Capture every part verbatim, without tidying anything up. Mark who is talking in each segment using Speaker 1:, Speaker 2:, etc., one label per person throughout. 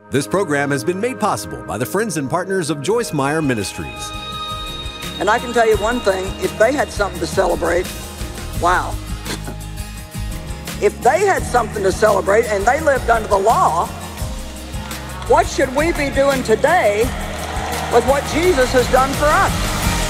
Speaker 1: This program has been made possible by the friends and partners of Joyce Meyer Ministries.
Speaker 2: And I can tell you one thing, if they had something to celebrate, wow. If they had something to celebrate and they lived under the law, what should we be doing today with what Jesus has done for us?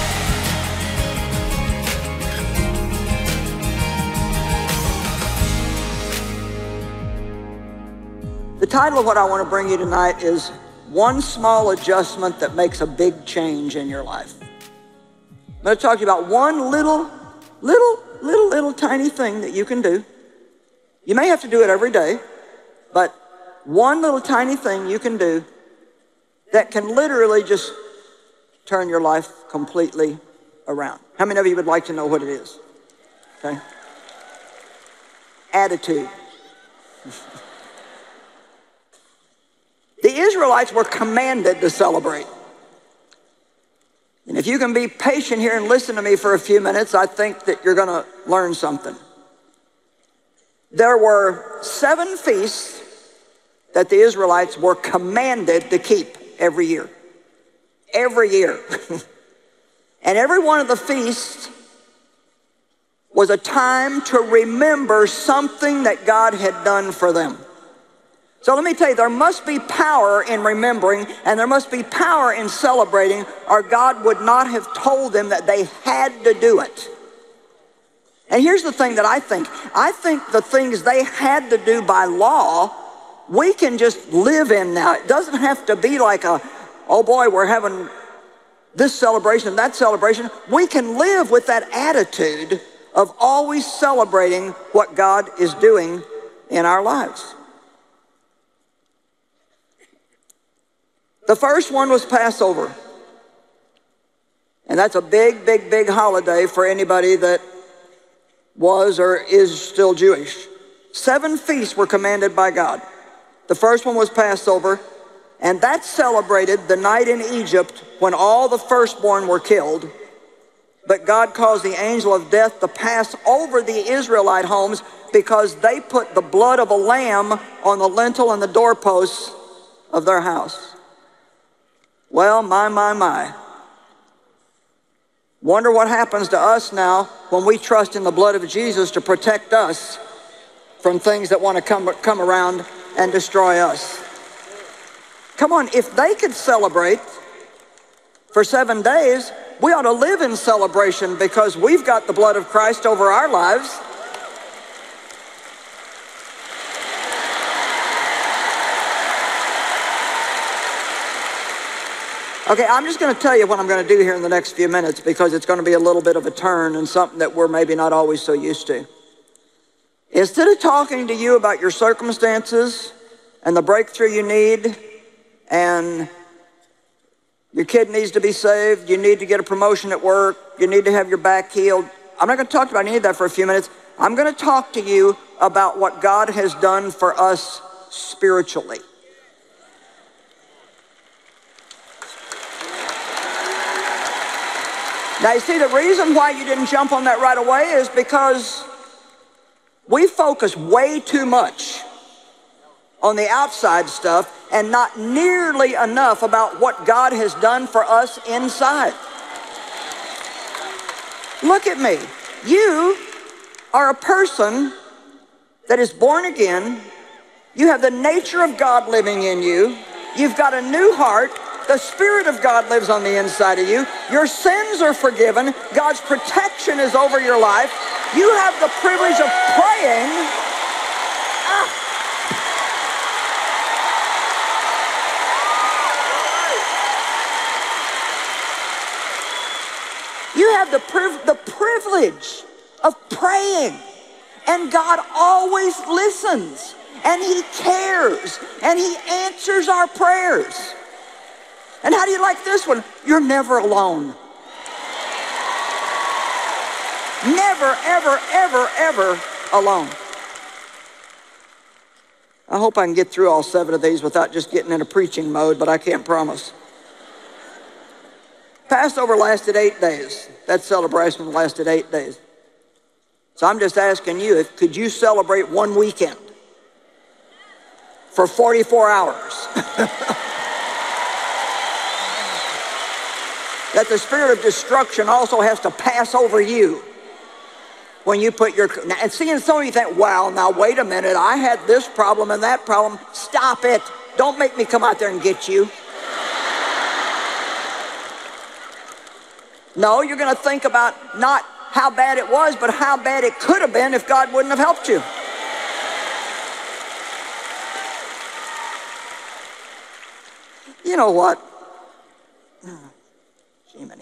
Speaker 2: The title of what I want to bring you tonight is One Small Adjustment That Makes a Big Change in Your Life. I'm going to talk to you about one little, little, little, little tiny thing that you can do. You may have to do it every day, but one little tiny thing you can do that can literally just turn your life completely around. How many of you would like to know what it is? Okay. Attitude. The Israelites were commanded to celebrate. And if you can be patient here and listen to me for a few minutes, I think that you're going to learn something. There were seven feasts that the Israelites were commanded to keep every year. Every year. And every one of the feasts was a time to remember something that God had done for them. So let me tell you, there must be power in remembering, and there must be power in celebrating, or God would not have told them that they had to do it. And here's the thing that I think. I think the things they had to do by law, we can just live in now. It doesn't have to be like a, oh boy, we're having this celebration, that celebration. We can live with that attitude of always celebrating what God is doing in our lives. The first one was Passover. And that's a big, big, big holiday for anybody that was or is still Jewish. Seven feasts were commanded by God. The first one was Passover, and that celebrated the night in Egypt when all the firstborn were killed. But God caused the angel of death to pass over the Israelite homes because they put the blood of a lamb on the lintel and the doorposts of their house. Well, my, my, my. Wonder what happens to us now when we trust in the blood of Jesus to protect us from things that want to come, come around and destroy us. Come on, if they could celebrate for seven days, we ought to live in celebration because we've got the blood of Christ over our lives. Okay, I'm just going to tell you what I'm going to do here in the next few minutes because it's going to be a little bit of a turn and something that we're maybe not always so used to. Instead of talking to you about your circumstances and the breakthrough you need and your kid needs to be saved, you need to get a promotion at work, you need to have your back healed, I'm not going to talk about any of that for a few minutes. I'm going to talk to you about what God has done for us spiritually. Now, you see, the reason why you didn't jump on that right away is because we focus way too much on the outside stuff and not nearly enough about what God has done for us inside. Look at me. You are a person that is born again. You have the nature of God living in you. You've got a new heart. The Spirit of God lives on the inside of you. Your sins are forgiven. God's protection is over your life. You have the privilege of praying. Ah. You have the, priv the privilege of praying. And God always listens. And He cares. And He answers our prayers. And how do you like this one? You're never alone. Never, ever, ever, ever alone. I hope I can get through all seven of these without just getting in a preaching mode, but I can't promise. Passover lasted eight days. That celebration lasted eight days. So I'm just asking you, if could you celebrate one weekend? for forty-four hours. That the spirit of destruction also has to pass over you when you put your, and seeing some of you think, well, now wait a minute, I had this problem and that problem. Stop it. Don't make me come out there and get you. No, you're going to think about not how bad it was, but how bad it could have been if God wouldn't have helped you. You know what? Jiminy.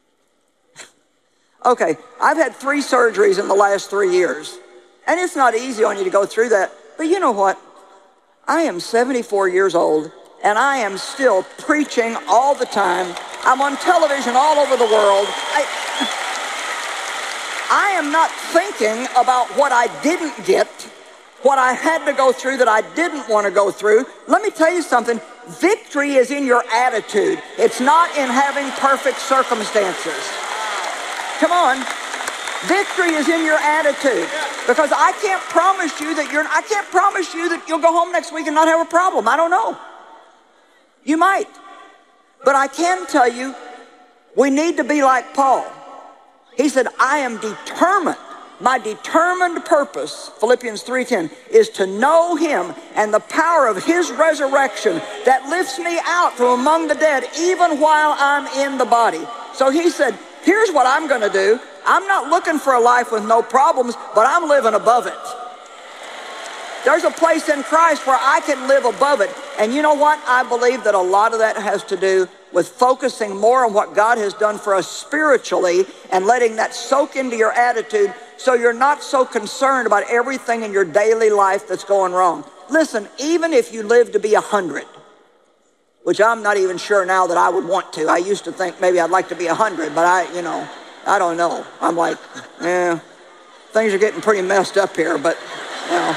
Speaker 2: Okay, I've had three surgeries in the last three years. And it's not easy on you to go through that. But you know what? I am seventy-four years old, and I am still preaching all the time. I'm on television all over the world. I, I am not thinking about what I didn't get, what I had to go through that I didn't want to go through. Let me tell you something. Victory is in your attitude. It's not in having perfect circumstances. Come on. Victory is in your attitude. Because I can't promise you that you're, I can't promise you that you'll go home next week and not have a problem. I don't know. You might. But I can tell you, we need to be like Paul. He said, I am determined. My determined purpose, Philippians three ten, is to know him and the power of his resurrection that lifts me out from among the dead even while I'm in the body. So he said, here's what I'm going to do. I'm not looking for a life with no problems, but I'm living above it. There's a place in Christ where I can live above it. And you know what? I believe that a lot of that has to do with focusing more on what God has done for us spiritually and letting that soak into your attitude so you're not so concerned about everything in your daily life that's going wrong. Listen, even if you live to be a hundred, which I'm not even sure now that I would want to. I used to think maybe I'd like to be a hundred, but I, you know, I don't know. I'm like, eh, things are getting pretty messed up here, but, you know.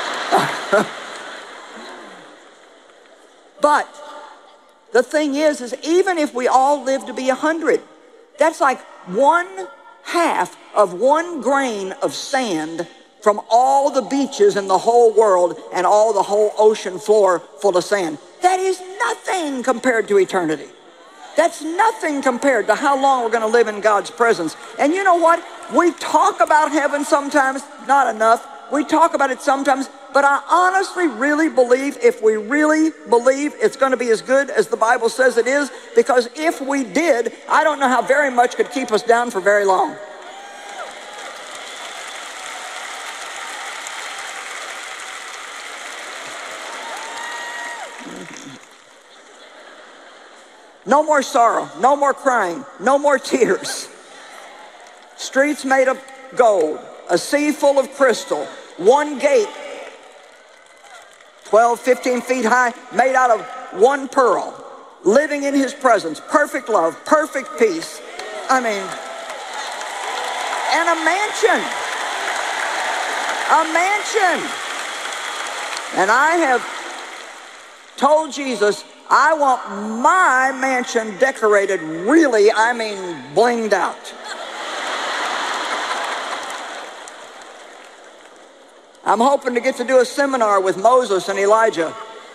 Speaker 2: But the thing is, is even if we all live to be a hundred, that's like one half of one grain of sand from all the beaches in the whole world and all the whole ocean floor full of sand. That is nothing compared to eternity. That's nothing compared to how long we're going to live in God's presence. And you know what? We talk about heaven sometimes, not enough. We talk about it sometimes, but I honestly really believe, if we really believe it's going to be as good as the Bible says it is, because if we did, I don't know how very much could keep us down for very long. No more sorrow, no more crying, no more tears. Streets made of gold, a sea full of crystal, one gate, twelve, fifteen feet high, made out of one pearl, living in his presence, perfect love, perfect peace. I mean, and a mansion, a mansion. And I have told Jesus, I want my mansion decorated really, I mean, blinged out. I'm hoping to get to do a seminar with Moses and Elijah.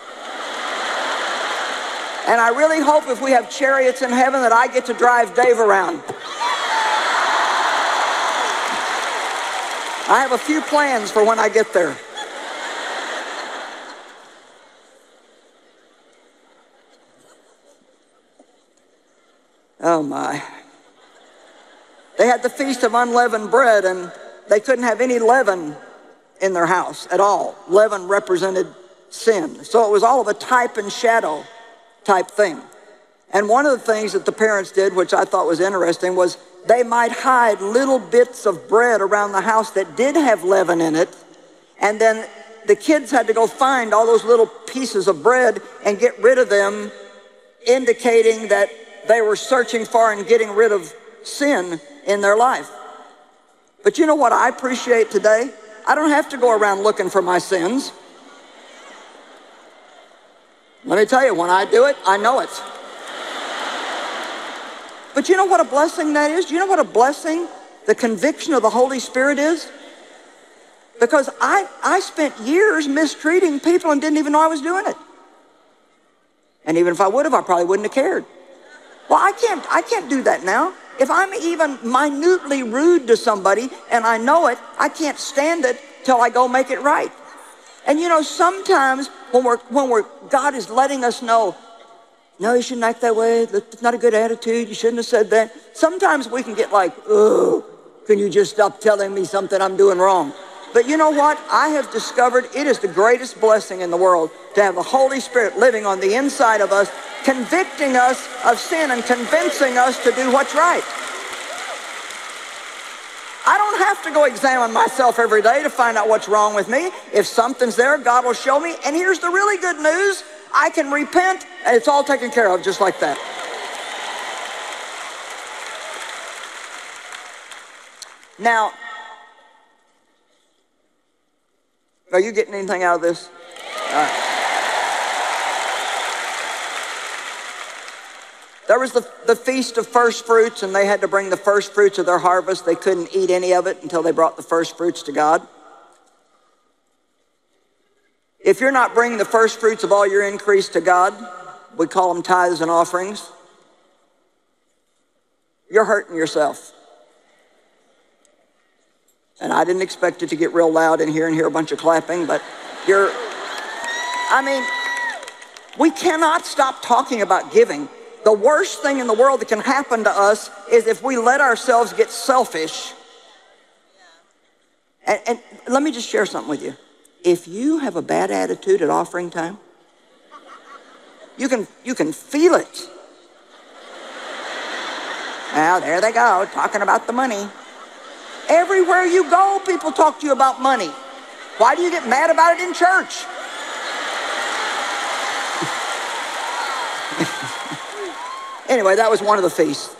Speaker 2: And I really hope if we have chariots in heaven that I get to drive Dave around. I have a few plans for when I get there. Oh my. They had the Feast of Unleavened Bread, and they couldn't have any leaven in their house at all. Leaven represented sin. So it was all of a type and shadow type thing. And one of the things that the parents did, which I thought was interesting, was they might hide little bits of bread around the house that did have leaven in it, and then the kids had to go find all those little pieces of bread and get rid of them, indicating that they were searching for and getting rid of sin in their life. But you know what I appreciate today? I don't have to go around looking for my sins. Let me tell you, when I do it, I know it. But you know what a blessing that is? Do you know what a blessing the conviction of the Holy Spirit is? because I, I spent years mistreating people and didn't even know I was doing it. And even if I would have, I probably wouldn't have cared. Well, I can't, I can't do that now. If I'm even minutely rude to somebody and I know it, I can't stand it till I go make it right. And you know, sometimes when we're, when we're, God is letting us know, no, you shouldn't act that way. That's not a good attitude. You shouldn't have said that. Sometimes we can get like, oh, can you just stop telling me something I'm doing wrong? But you know what? I have discovered it is the greatest blessing in the world to have the Holy Spirit living on the inside of us, convicting us of sin and convincing us to do what's right. I don't have to go examine myself every day to find out what's wrong with me. If something's there, God will show me. And here's the really good news. I can repent, and it's all taken care of just like that. Now, are you getting anything out of this? All right. There was the, the Feast of First Fruits, and they had to bring the first fruits of their harvest. They couldn't eat any of it until they brought the first fruits to God. If you're not bringing the first fruits of all your increase to God, we call them tithes and offerings, you're hurting yourself. And I didn't expect it to get real loud in here and hear a bunch of clapping, but you're, I mean, we cannot stop talking about giving. The worst thing in the world that can happen to us is if we let ourselves get selfish. And, and let me just share something with you. If you have a bad attitude at offering time, you can, you can feel it. Well, there they go, talking about the money. Everywhere you go, people talk to you about money. Why do you get mad about it in church? Anyway, that was one of the feasts.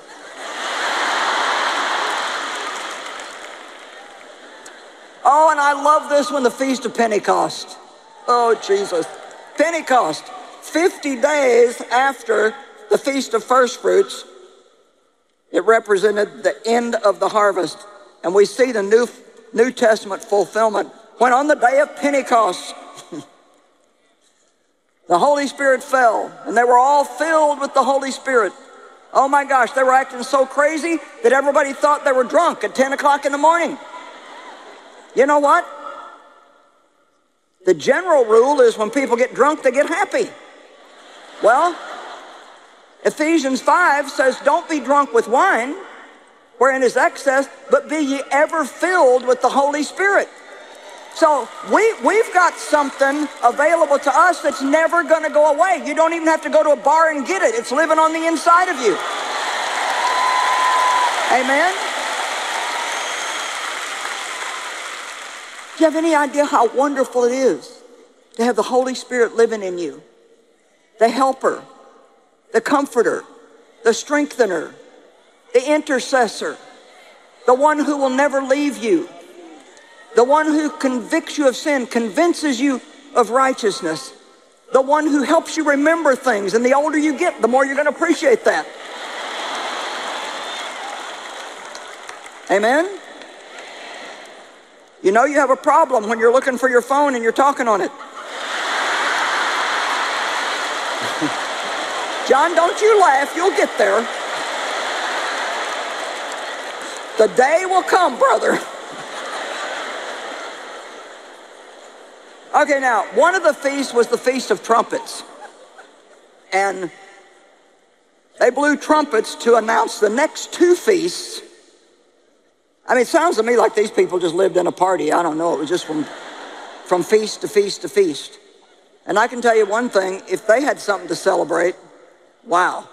Speaker 2: Oh, and I love this one, the Feast of Pentecost. Oh, Jesus. Pentecost, fifty days after the Feast of First Fruits, it represented the end of the harvest. And we see the New, New Testament fulfillment when on the day of Pentecost, the Holy Spirit fell, and they were all filled with the Holy Spirit. Oh my gosh, they were acting so crazy that everybody thought they were drunk at ten o'clock in the morning. You know what? The general rule is when people get drunk, they get happy. Well, Ephesians five says, don't be drunk with wine, wherein is excess, but be ye ever filled with the Holy Spirit. So we, we've got something available to us that's never going to go away. You don't even have to go to a bar and get it. It's living on the inside of you. Amen? Do you have any idea how wonderful it is to have the Holy Spirit living in you? The helper, the comforter, the strengthener, the intercessor, the one who will never leave you, the one who convicts you of sin, convinces you of righteousness, the one who helps you remember things. And the older you get, the more you're going to appreciate that. Amen? You know you have a problem when you're looking for your phone and you're talking on it. John, don't you laugh. You'll get there. The day will come, brother. Okay, now, one of the feasts was the Feast of Trumpets. And they blew trumpets to announce the next two feasts. I mean, it sounds to me like these people just lived in a party. I don't know. It was just from, from feast to feast to feast. And I can tell you one thing. If they had something to celebrate, wow.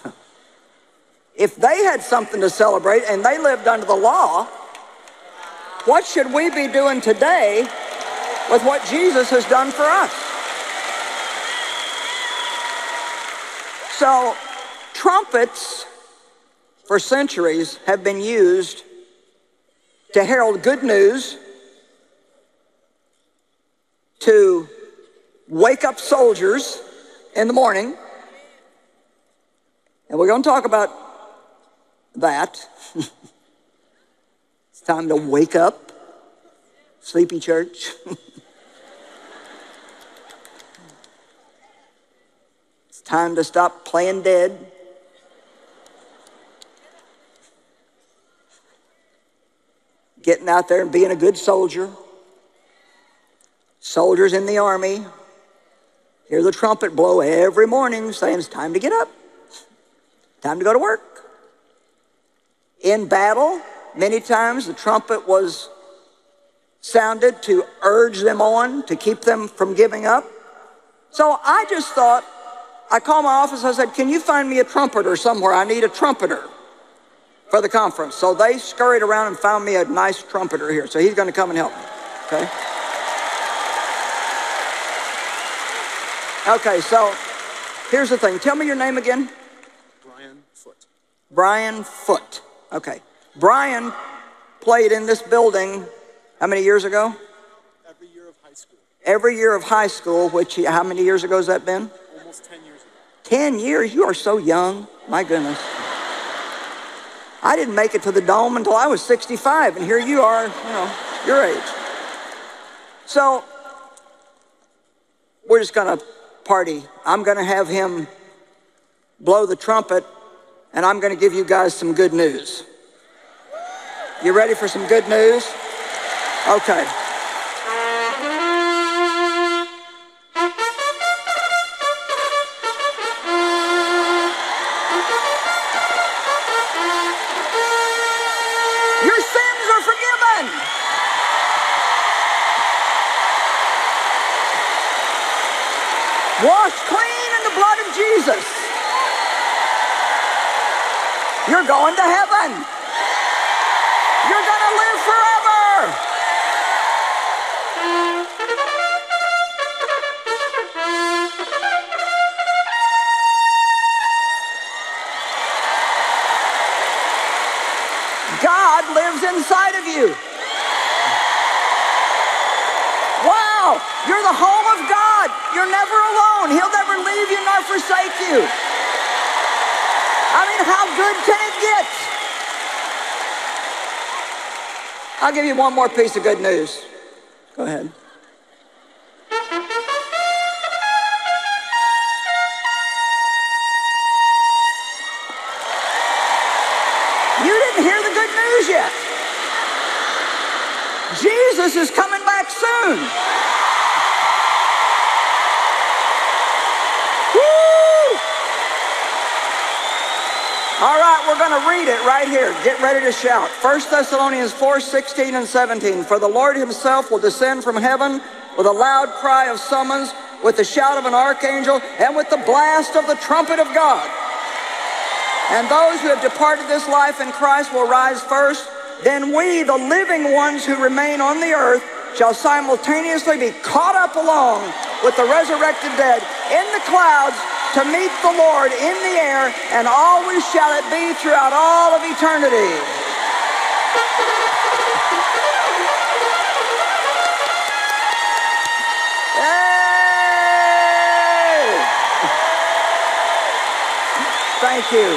Speaker 2: If they had something to celebrate and they lived under the law, what should we be doing today with what Jesus has done for us? So, trumpets for centuries have been used to herald good news, to wake up soldiers in the morning. And we're going to talk about that. It's time to wake up. Sleepy church. It's time to stop playing dead. Getting out there and being a good soldier. Soldiers in the army hear the trumpet blow every morning saying it's time to get up, time to go to work. In battle, many times the trumpet was sounded to urge them on, to keep them from giving up. So I just thought, I called my office, I said, can you find me a trumpeter somewhere? I need a trumpeter for the conference. So they scurried around and found me a nice trumpeter here. So he's going to come and help me, okay? Okay, so here's the thing. Tell me your name again.
Speaker 3: Brian Foote.
Speaker 2: Brian Foote. Okay. Brian played in this building how many years ago?
Speaker 3: Every year of high school.
Speaker 2: Every year of high school, which, how many years ago has that been?
Speaker 3: Almost ten years ago.
Speaker 2: ten years? You are so young. My goodness. I didn't make it to the Dome until I was sixty-five, and here you are, you know, your age. So we're just going to party. I'm going to have him blow the trumpet, and I'm going to give you guys some good news. You ready for some good news? Okay. Your sins are forgiven. Washed clean in the blood of Jesus. You're going to heaven. You're going to live forever. God lives inside of you. Wow, you're the home of God. You're never alone. He'll never leave you nor forsake you. I mean, how good can it get? I'll give you one more piece of good news. Go ahead. You didn't hear the good news yet. Jesus is coming back soon. Woo! All right, we're going to read it right here. Get ready to shout. First Thessalonians four, sixteen and seventeen. For the Lord himself will descend from heaven with a loud cry of summons, with the shout of an archangel, and with the blast of the trumpet of God. And those who have departed this life in Christ will rise first. Then we, the living ones who remain on the earth, shall simultaneously be caught up along with the resurrected dead in the clouds to meet the Lord in the air, and always shall it be throughout all of eternity. Yay! Thank you.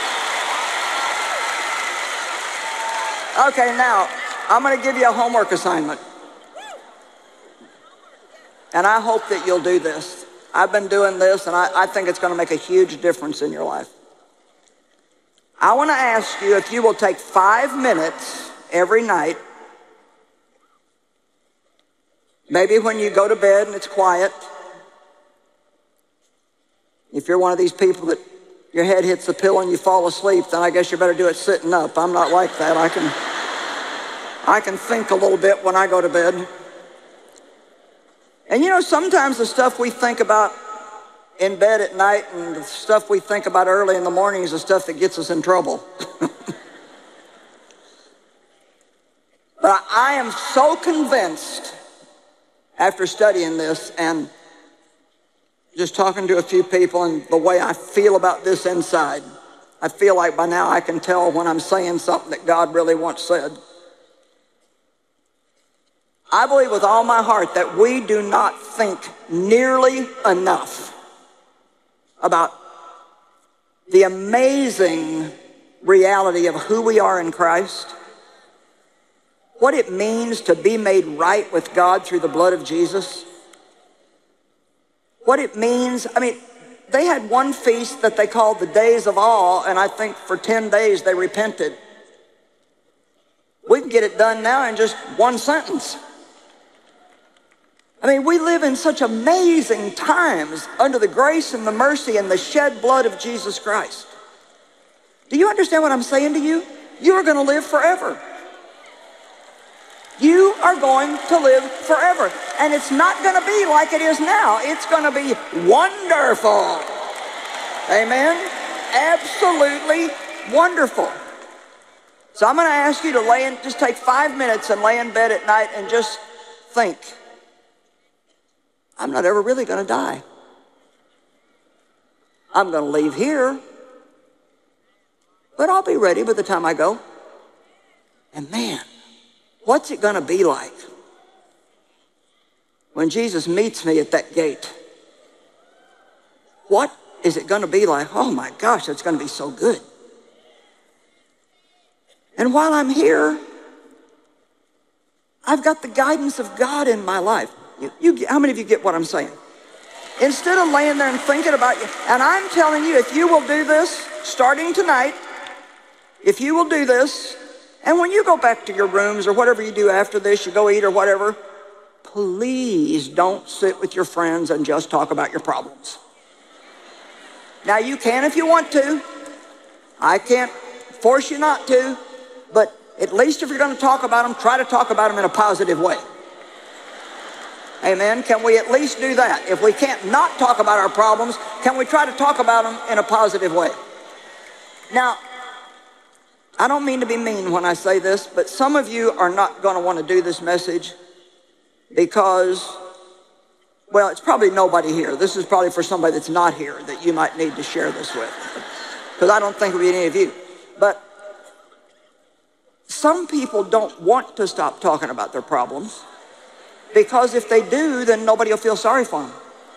Speaker 2: Okay, now, I'm going to give you a homework assignment. And I hope that you'll do this. I've been doing this, and I, I think it's going to make a huge difference in your life. I want to ask you if you will take five minutes every night, maybe when you go to bed and it's quiet. If you're one of these people that your head hits the pillow and you fall asleep, then I guess you better do it sitting up. I'm not like that. I can, I can think a little bit when I go to bed. And you know, sometimes the stuff we think about in bed at night and the stuff we think about early in the morning is the stuff that gets us in trouble. But I am so convinced after studying this and just talking to a few people and the way I feel about this inside, I feel like by now I can tell when I'm saying something that God really once said. I believe with all my heart that we do not think nearly enough about the amazing reality of who we are in Christ, what it means to be made right with God through the blood of Jesus? What it means, I mean, they had one feast that they called the Days of Awe, and I think for ten days they repented. We can get it done now in just one sentence. I mean, we live in such amazing times under the grace and the mercy and the shed blood of Jesus Christ. Do you understand what I'm saying to you? You are going to live forever. You are going to live forever. And it's not going to be like it is now. It's going to be wonderful. Amen? Absolutely wonderful. So I'm going to ask you to lay in, just take five minutes and lay in bed at night and just think, I'm not ever really going to die. I'm going to leave here, but I'll be ready by the time I go. And man, what's it going to be like when Jesus meets me at that gate? What is it going to be like? Oh my gosh, it's going to be so good. And while I'm here, I've got the guidance of God in my life. You, you, how many of you get what I'm saying? Instead of laying there and thinking about you, and I'm telling you, if you will do this starting tonight, if you will do this, and when you go back to your rooms or whatever you do after this, you go eat or whatever, please don't sit with your friends and just talk about your problems. Now you can if you want to. I can't force you not to, but at least if you're going to talk about them, try to talk about them in a positive way. Amen. Can we at least do that? If we can't not talk about our problems, can we try to talk about them in a positive way? Now, I don't mean to be mean when I say this, but some of you are not going to want to do this message because, well, it's probably nobody here. This is probably for somebody that's not here that you might need to share this with, because I don't think it would be any of you. But some people don't want to stop talking about their problems, because if they do, then nobody will feel sorry for them.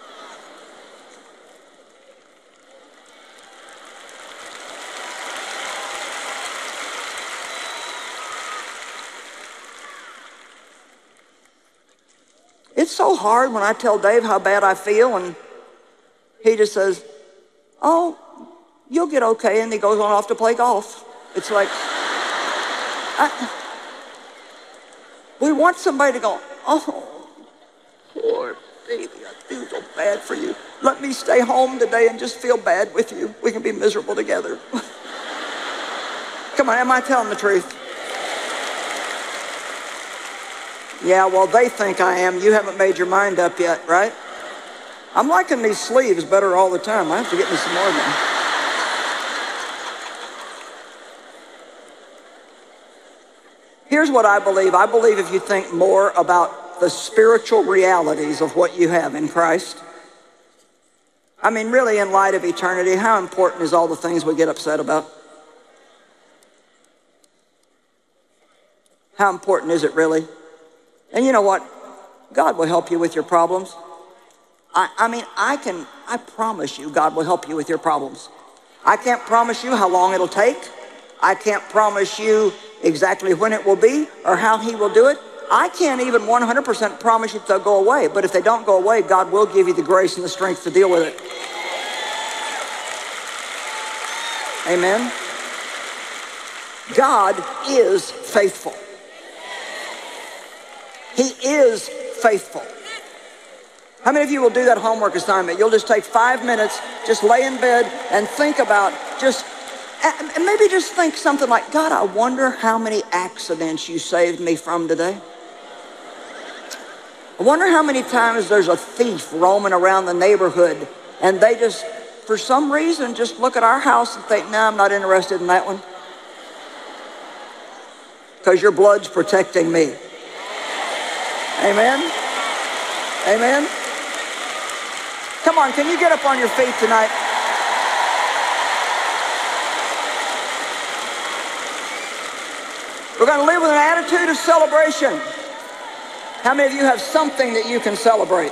Speaker 2: It's so hard when I tell Dave how bad I feel, and he just says, oh, you'll get okay, and he goes on off to play golf. It's like, I, we want somebody to go, oh, poor baby, I feel so bad for you. Let me stay home today and just feel bad with you. We can be miserable together. Come on, am I telling the truth? Yeah, well, they think I am. You haven't made your mind up yet, right? I'm liking these sleeves better all the time. I have to get me some more of them. Here's what I believe. I believe if you think more about the spiritual realities of what you have in Christ, I mean, really, in light of eternity, how important is all the things we get upset about? How important is it really? And you know what? God will help you with your problems. I, I mean, I can, I promise you God will help you with your problems. I can't promise you how long it'll take. I can't promise you exactly when it will be or how he will do it. I can't even one hundred percent promise you they'll go away. But if they don't go away, God will give you the grace and the strength to deal with it. Amen. God is faithful. He is faithful. How many of you will do that homework assignment? You'll just take five minutes, just lay in bed and think about, just, and maybe just think something like, God, I wonder how many accidents you saved me from today. I wonder how many times there's a thief roaming around the neighborhood and they just, for some reason, just look at our house and think, no, I'm not interested in that one. Because your blood's protecting me. Amen? Amen? Come on, can you get up on your feet tonight? We're going to live with an attitude of celebration. How many of you have something that you can celebrate?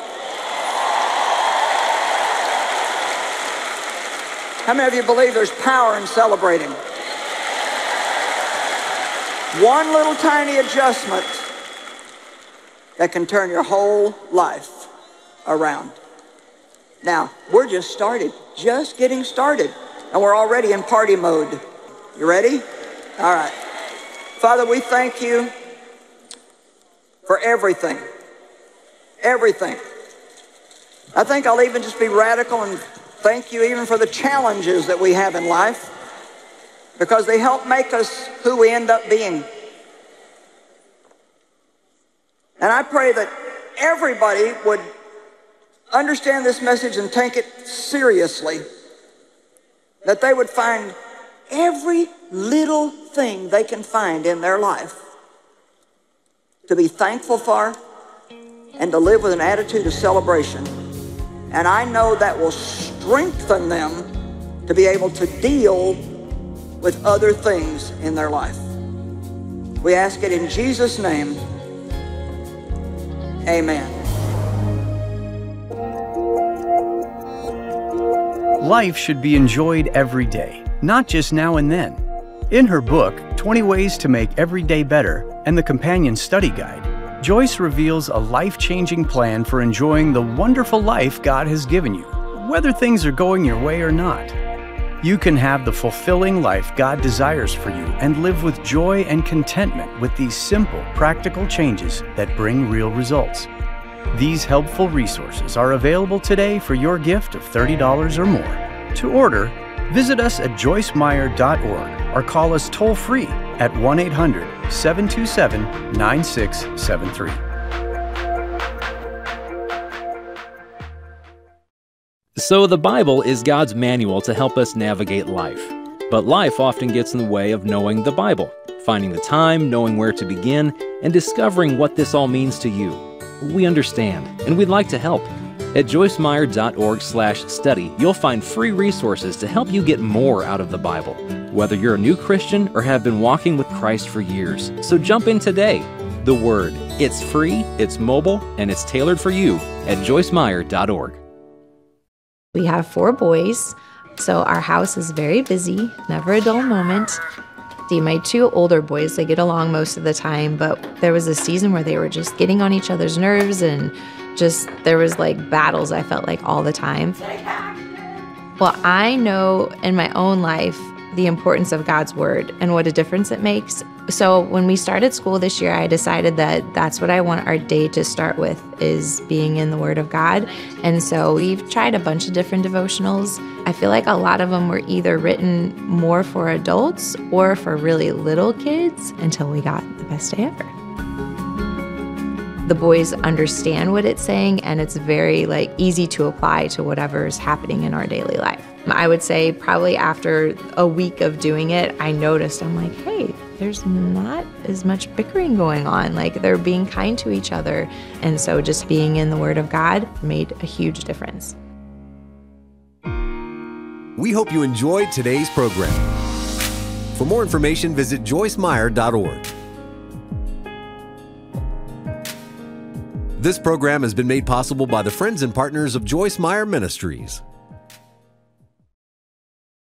Speaker 2: How many of you believe there's power in celebrating? One little tiny adjustment that can turn your whole life around. Now, we're just started, just getting started, and we're already in party mode. You ready? All right. Father, we thank you for everything. Everything. I think I'll even just be radical and thank you even for the challenges that we have in life, because they help make us who we end up being. And I pray that everybody would understand this message and take it seriously, that they would find every little thing they can find in their life to be thankful for and to live with an attitude of celebration. And I know that will strengthen them to be able to deal with other things in their life. We ask it in Jesus' name. Amen.
Speaker 4: Life should be enjoyed every day, not just now and then. In her book, twenty Ways to Make Every Day Better, and the companion study guide, Joyce reveals a life-changing plan for enjoying the wonderful life God has given you, whether things are going your way or not. You can have the fulfilling life God desires for you and live with joy and contentment with these simple, practical changes that bring real results. These helpful resources are available today for your gift of thirty dollars or more. To order, visit us at joyce meyer dot org or call us toll-free at one eight hundred, seven two seven, nine six seven three.
Speaker 5: So the Bible is God's manual to help us navigate life. But life often gets in the way of knowing the Bible, finding the time, knowing where to begin, and discovering what this all means to you. We understand, and we'd like to help. At joyce meyer dot org slash study, you'll find free resources to help you get more out of the Bible, whether you're a new Christian or have been walking with Christ for years. So jump in today. The Word. It's free, it's mobile, and it's tailored for you at joyce meyer dot org.
Speaker 6: We have four boys, so our house is very busy, never a dull moment. See, my two older boys, they get along most of the time, but there was a season where they were just getting on each other's nerves and just, there was like battles, I felt like, all the time. Well, I know in my own life the importance of God's Word and what a difference it makes. So when we started school this year, I decided that that's what I want our day to start with, is being in the Word of God. And so we've tried a bunch of different devotionals. I feel like a lot of them were either written more for adults or for really little kids, until we got the best day ever. The boys understand what it's saying, and it's very like easy to apply to whatever is happening in our daily life. I would say probably after a week of doing it, I noticed, I'm like, hey, there's not as much bickering going on. Like, they're being kind to each other. And so just being in the Word of God made a huge difference.
Speaker 1: We hope you enjoyed today's program. For more information, visit joyce meyer dot org. This program has been made possible by the friends and partners of Joyce Meyer Ministries.